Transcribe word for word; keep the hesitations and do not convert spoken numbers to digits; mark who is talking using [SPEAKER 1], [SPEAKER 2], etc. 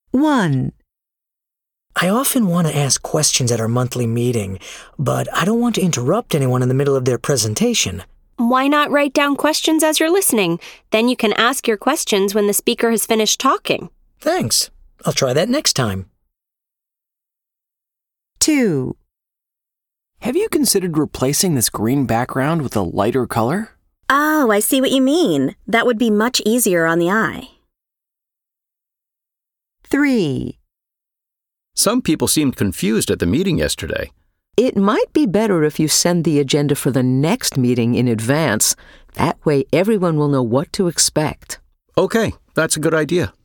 [SPEAKER 1] one.
[SPEAKER 2] I often want to ask questions at our monthly meeting, but I don't want to interrupt anyone in the middle of their presentation.
[SPEAKER 3] Why not write down questions as you're listening? Then you can ask your questions when the speaker has finished talking.
[SPEAKER 2] Thanks. I'll try that next time.
[SPEAKER 1] two.
[SPEAKER 4] Have you considered replacing this green background with a lighter color?
[SPEAKER 5] Oh, I see what you mean. That would be much easier on the eye.
[SPEAKER 1] three.
[SPEAKER 6] Some people seemed confused at the meeting yesterday.
[SPEAKER 7] It might be better if you send the agenda for the next meeting in advance. That way everyone will know what to expect.
[SPEAKER 6] Okay, that's a good idea.